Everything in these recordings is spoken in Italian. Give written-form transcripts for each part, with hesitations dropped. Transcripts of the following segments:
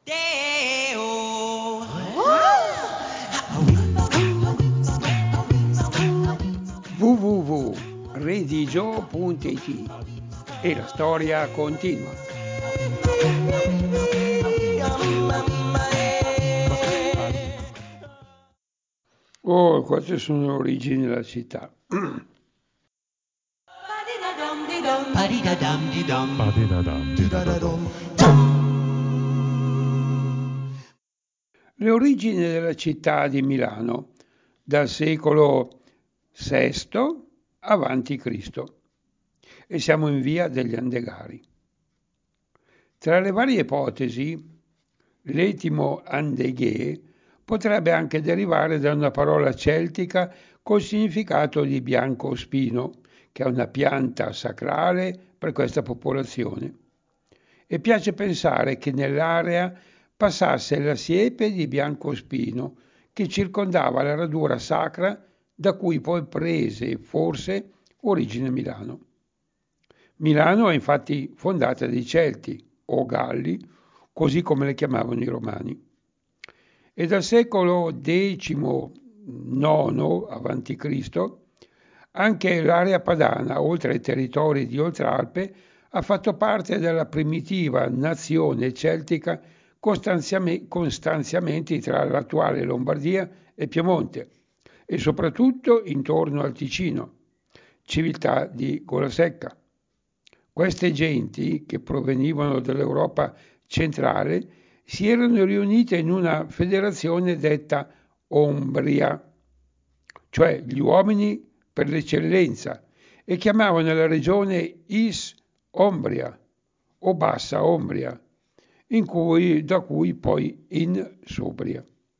www.redigio.it e la storia continua. Oh, queste sono le origini della città. Le origini della città di Milano dal secolo VI avanti Cristo e siamo in via degli Andegari. Tra le varie ipotesi, l'etimo Andeghe potrebbe anche derivare da una parola celtica col significato di bianco spino, che è una pianta sacrale per questa popolazione. E piace pensare che nell'area passasse la siepe di biancospino che circondava la radura sacra da cui poi prese forse origine Milano. Milano è infatti fondata dai Celti o Galli, così come le chiamavano i Romani. E dal secolo XIX avanti Cristo anche l'area padana, oltre ai territori di Oltralpe, ha fatto parte della primitiva nazione celtica con stanziamenti tra l'attuale Lombardia e Piemonte e soprattutto intorno al Ticino, civiltà di Golasecca. Queste genti, che provenivano dall'Europa centrale, si erano riunite in una federazione detta Ombria, cioè gli uomini per l'eccellenza, e chiamavano la regione Is Ombria o Bassa Ombria, da cui poi in Sobria.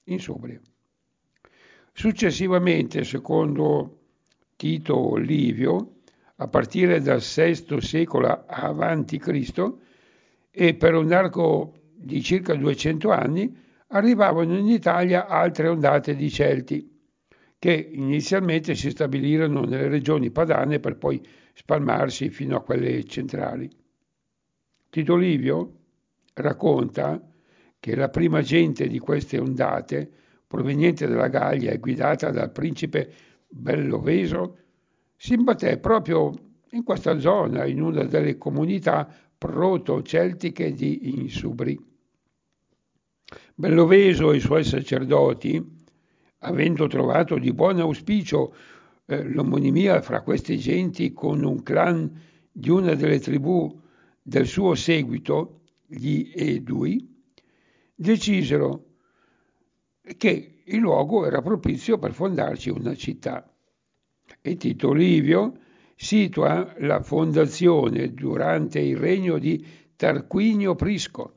Successivamente, secondo Tito Livio, a partire dal VI secolo avanti Cristo, e per un arco di circa 200 anni arrivavano in Italia altre ondate di Celti, che inizialmente si stabilirono nelle regioni padane per poi spalmarsi fino a quelle centrali. Tito Livio racconta che la prima gente di queste ondate, proveniente dalla Gallia e guidata dal principe Belloveso, si imbatté proprio in questa zona, in una delle comunità proto-celtiche di Insubri. Belloveso e i suoi sacerdoti, avendo trovato di buon auspicio l'omonimia fra queste genti con un clan di una delle tribù del suo seguito, gli Edui, decisero che il luogo era propizio per fondarci una città. E Tito Livio situa la fondazione durante il regno di Tarquinio Prisco,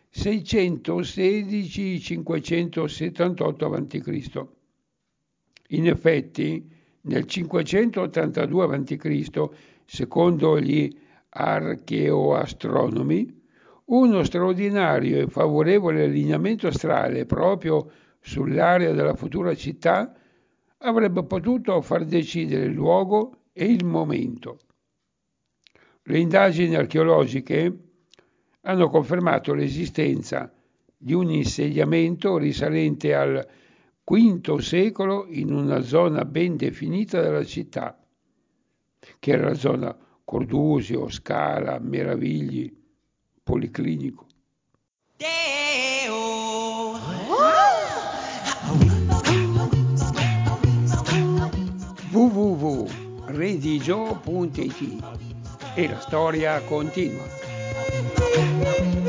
616-578 a.C. In effetti, nel 582 a.C., secondo gli archeoastronomi, uno straordinario e favorevole allineamento astrale proprio sull'area della futura città avrebbe potuto far decidere il luogo e il momento. Le indagini archeologiche hanno confermato l'esistenza di un insediamento risalente al V secolo in una zona ben definita della città, che era la zona Cordusio, Scala, Meravigli, Policlinico. www.redigio.it e la storia continua.